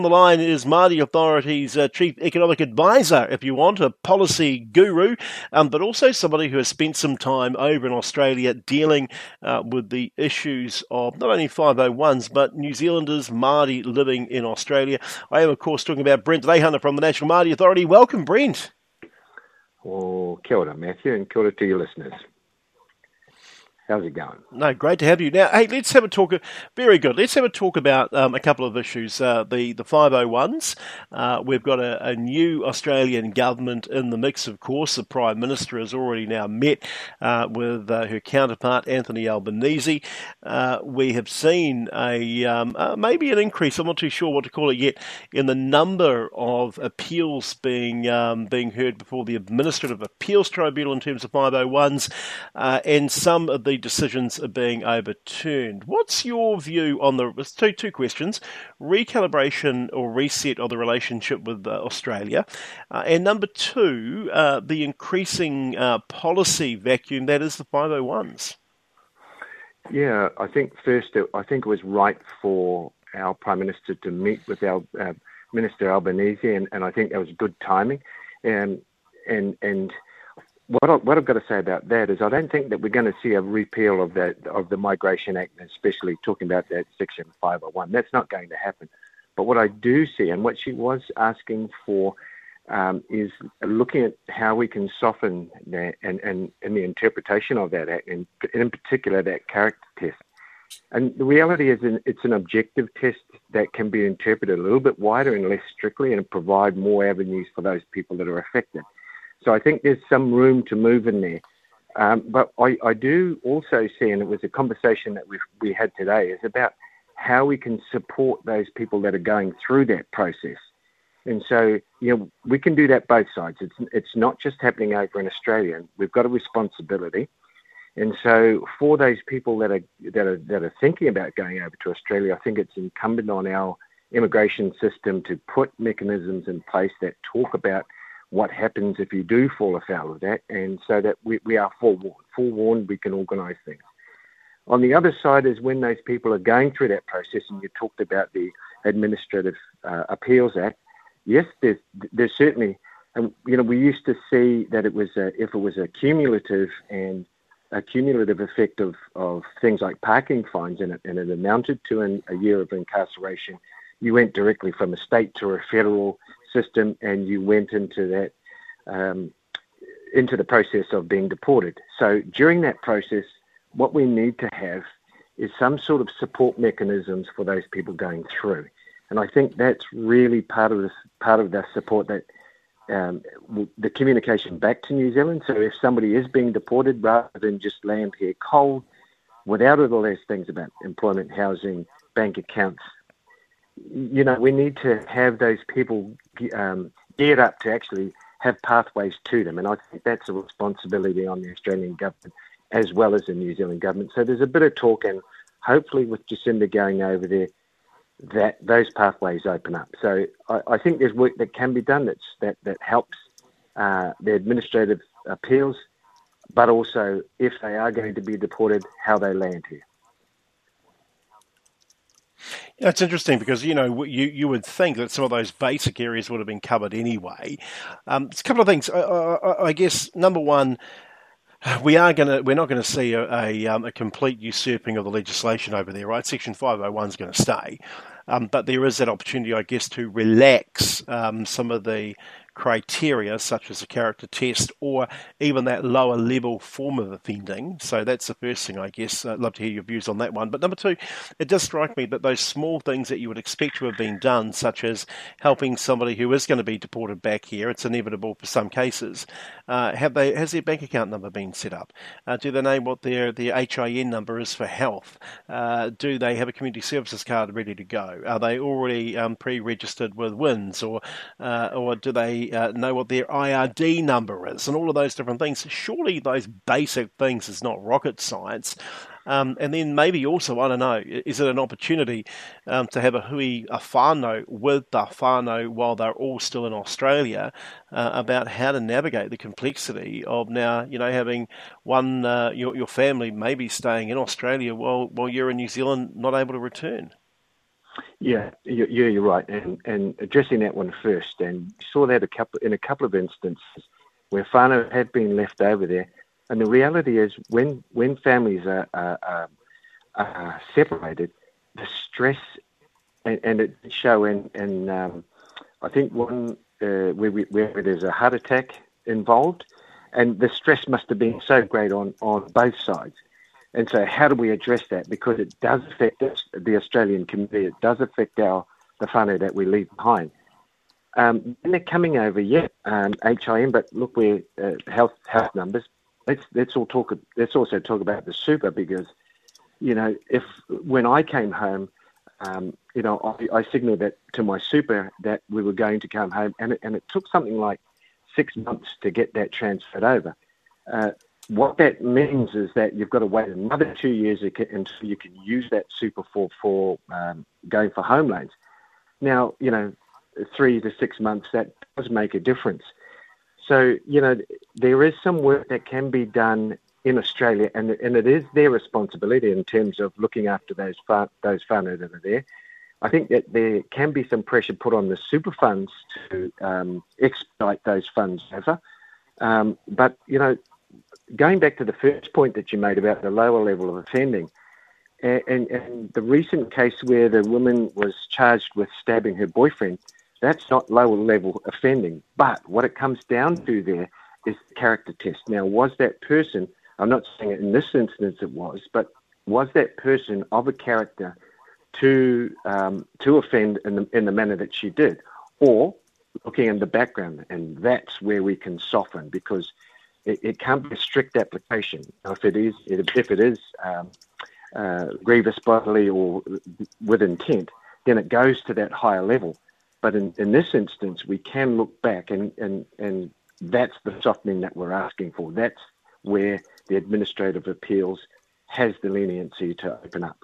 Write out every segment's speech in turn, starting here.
On the line is Māori Authority's Chief Economic Advisor, if you want, a policy guru, but also somebody who has spent some time over in Australia dealing with the issues of not only 501s, but New Zealanders, Māori living in Australia. I am, of course, talking about Brent Reihana from the National Māori Authority. Welcome, Brent. Oh, kia ora, Matthew, and kia ora to your listeners. How's it going? No, great to have you. Now, hey, let's have a talk. Very good. Let's have a talk about a couple of issues. The 501s. We've got a new Australian government in the mix, of course. The Prime Minister has already now met with her counterpart, Anthony Albanese. We have seen maybe an increase, I'm not too sure what to call it yet, in the number of appeals being heard before the Administrative Appeals Tribunal in terms of 501s, and some of the decisions are being overturned. What's your view on two questions: recalibration or reset of the relationship with Australia, and number two, the increasing policy vacuum that is the 501s? Yeah, I think it was right for our Prime Minister to meet with our Minister Albanese, and I think that was good timing. And what I've got to say about that is I don't think that we're going to see a repeal of the Migration Act, especially talking about that Section 501. That's not going to happen. But what I do see, and what she was asking for, is looking at how we can soften that and the interpretation of that act, and in particular that character test. And the reality is it's an objective test that can be interpreted a little bit wider and less strictly and provide more avenues for those people that are affected. So I think there's some room to move in there. But I do also see, and it was a conversation that we had today, is about how we can support those people that are going through that process. And so, we can do that both sides. It's not just happening over in Australia. We've got a responsibility. And so for those people that are thinking about going over to Australia, I think it's incumbent on our immigration system to put mechanisms in place that talk about what happens if you do fall afoul of that, and so that we are forewarned. Forewarned, we can organise things. On the other side is when those people are going through that process, and you talked about the Administrative Appeals Act. Yes, there's certainly, and we used to see that it was if it was a cumulative effect of things like parking fines, and it amounted to a year of incarceration, you went directly from a state to a federal system, and you went into that into the process of being deported. So during that process, what we need to have is some sort of support mechanisms for those people going through, and I think that's really part of the support, that the communication back to New Zealand. So if somebody is being deported, rather than just land here cold, without all those things about employment, housing, bank accounts, we need to have those people geared up to actually have pathways to them. And I think that's a responsibility on the Australian government as well as the New Zealand government. So there's a bit of talk, and hopefully with Jacinda going over there, that those pathways open up. So I think there's work that can be done that helps the administrative appeals, but also if they are going to be deported, how they land here. Yeah, it's interesting because, you would think that some of those basic areas would have been covered anyway. It's a couple of things. I guess, number one, we're not going to see a complete usurping of the legislation over there, right? Section 501 is going to stay. But there is that opportunity, I guess, to relax some of the criteria, such as a character test or even that lower level form of offending. So that's the first thing, I guess. I'd love to hear your views on that one. But number two, it does strike me that those small things that you would expect to have been done, such as helping somebody who is going to be deported back here, it's inevitable for some cases. Has their bank account number been set up? Do they know what their HIN number is for health? Do they have a community services card ready to go? Are they already pre-registered with WINS, or do they know what their IRD number is, and all of those different things? Surely those basic things is not rocket science. And then maybe also, I don't know, is it an opportunity to have a whānau with the whānau while they're all still in Australia about how to navigate the complexity of now, having one, your family maybe staying in Australia while you're in New Zealand not able to return? You're right, and addressing that one first, and you saw that in a couple of instances where whānau have been left over there, and the reality is when families are separated, the stress and it show in I think one where there's a heart attack involved, and the stress must have been so great on both sides. And so how do we address that? Because it does affect the Australian community. It does affect the whānau that we leave behind. And they're coming over, HIM, but look, we're health numbers. Let's also talk about the super, because, if when I came home, I signalled that to my super that we were going to come home, and it took something like 6 months to get that transferred over. What that means is that you've got to wait another 2 years until you can use that super for going for home loans. Now, 3 to 6 months, that does make a difference. So, there is some work that can be done in Australia, and it is their responsibility in terms of looking after those whānau that are there. I think that there can be some pressure put on the super funds to expedite those funds over. But, going back to the first point that you made about the lower level of offending, and the recent case where the woman was charged with stabbing her boyfriend, that's not lower level offending. But what it comes down to there is the character test. Now, was that person, I'm not saying in this instance it was, but was that person of a character to offend in the manner that she did, or looking in the background? And that's where we can soften, because it can't be a strict application. Now, if it is grievous bodily or with intent, then it goes to that higher level. But in this instance, we can look back, and that's the softening that we're asking for. That's where the administrative appeals has the leniency to open up.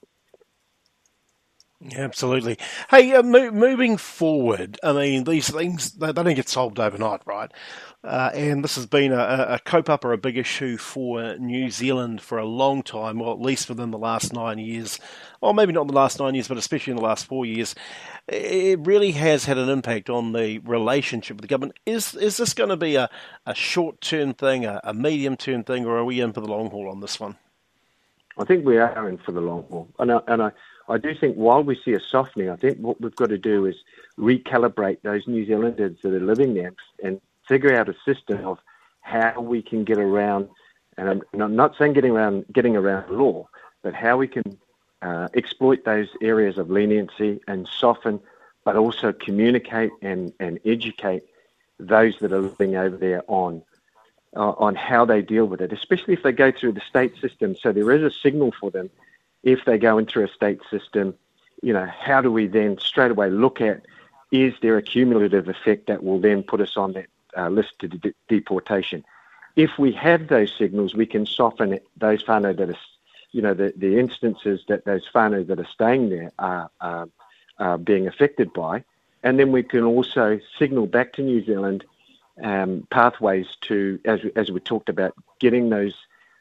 Absolutely. Hey, moving forward, I mean, these things, they don't get solved overnight, right? And this has been a cope-up or a big issue for New Zealand for a long time, or at least within the last 9 years, or maybe not in the last 9 years, but especially in the last 4 years. It really has had an impact on the relationship with the government. Is this going to be a short-term thing, a medium-term thing, or are we in for the long haul on this one? I think we are in for the long haul. And I do think while we see a softening, I think what we've got to do is recalibrate those New Zealanders that are living there and figure out a system of how we can get around, and I'm not saying getting around law, but how we can exploit those areas of leniency and soften, but also communicate and educate those that are living over there on how they deal with it, especially if they go through the state system. So there is a signal for them if they go into a state system. How do we then straight away look at, is there a cumulative effect that will then put us on that list to deportation? If we have those signals, we can soften those whānau that are, the instances that those whānau that are staying there are being affected by, and then we can also signal back to New Zealand pathways to, as we talked about, getting those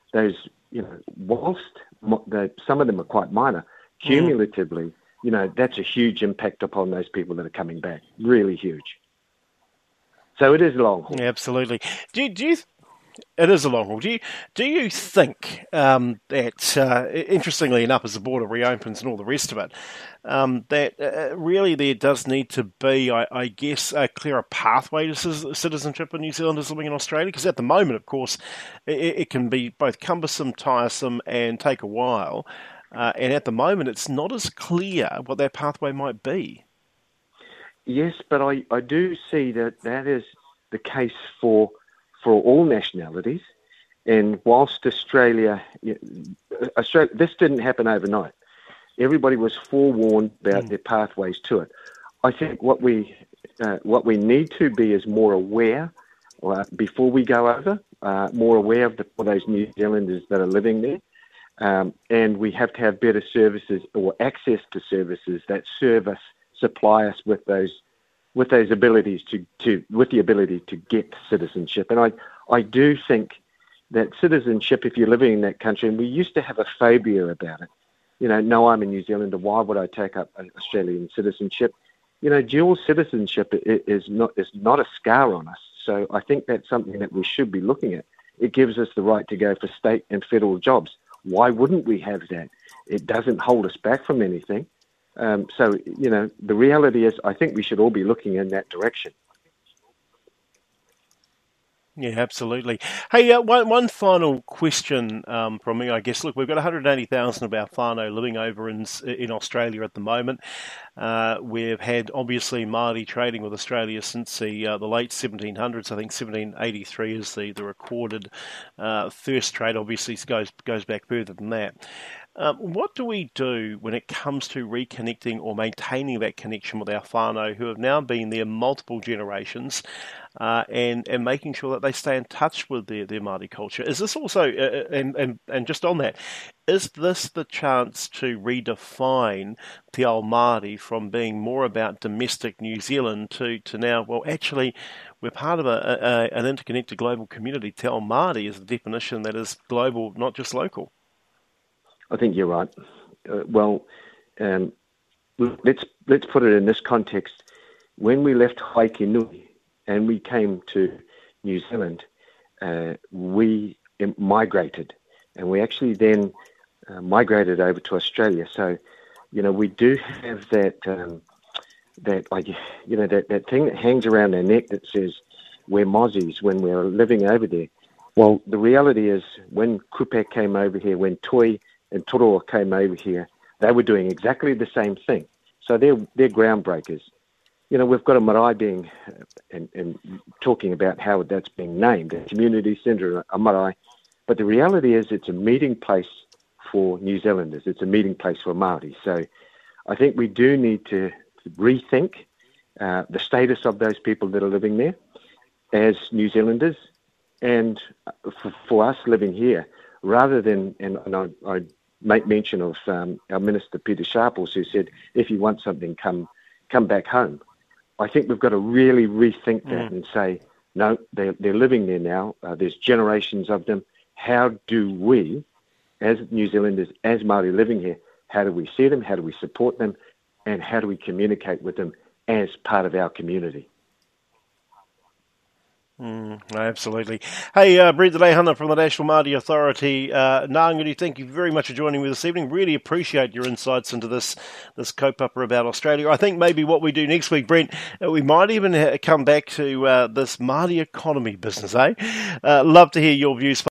whilst some of them are quite minor, cumulatively, that's a huge impact upon those people that are coming back, really huge. So it is a long haul. Yeah, absolutely. It is a long haul. Do you think that, interestingly enough, as the border reopens and all the rest of it, that really there does need to be, I guess, a clearer pathway to citizenship in New Zealanders living in Australia? Because at the moment, of course, it can be both cumbersome, tiresome, and take a while. And at the moment, it's not as clear what that pathway might be. Yes, but I do see that is the case for all nationalities. And whilst Australia, this didn't happen overnight. Everybody was forewarned about their pathways to it. I think what we need to be is more aware before we go over, more aware of for those New Zealanders that are living there. And we have to have better services or access to services that supply us with those abilities with the ability to get citizenship. And I do think that citizenship, if you're living in that country, and we used to have a phobia about it, no, I'm a New Zealander. Why would I take up an Australian citizenship? Dual citizenship is not a scar on us. So I think that's something that we should be looking at. It gives us the right to go for state and federal jobs. Why wouldn't we have that? It doesn't hold us back from anything. The reality is I think we should all be looking in that direction. Yeah, absolutely. Hey, one final question from me, I guess. Look, we've got 180,000 of our whānau living over in Australia at the moment. We've had, obviously, Māori trading with Australia since the late 1700s. I think 1783 is the recorded first trade. Obviously, it goes back further than that. What do we do when it comes to reconnecting or maintaining that connection with our whānau who have now been there multiple generations and making sure that they stay in touch with their Māori culture? Is this also, and just on that, is this the chance to redefine Te Ao Māori from being more about domestic New Zealand to now, well, actually, we're part of an interconnected global community. Te Ao Māori is the definition that is global, not just local. I think you're right. Let's put it in this context. When we left Waikinui and we came to New Zealand, we migrated, and we actually then migrated over to Australia. So, we do have that thing that hangs around our neck that says we're Mozzies when we're living over there. Well, the reality is when Kupe came over here, when Toi and Toroa came over here, they were doing exactly the same thing. So they're groundbreakers. We've got a marae being, and talking about how that's being named, a community centre, a marae. But the reality is it's a meeting place for New Zealanders. It's a meeting place for Māori. So I think we do need to rethink the status of those people that are living there as New Zealanders, and for us living here, rather than, and I make mention of our Minister Peter Sharples, who said, if you want something, come back home. I think we've got to really rethink that and say, no, they're living there now. There's generations of them. How do we, as New Zealanders, as Māori living here, how do we see them? How do we support them? And how do we communicate with them as part of our community? Absolutely. Hey, Brent Leihana from the National Māori Authority. Ngānguru, thank you very much for joining me this evening. Really appreciate your insights into this kaupapa about Australia. I think maybe what we do next week, Brent, we might even come back to this Māori economy business, eh? Love to hear your views.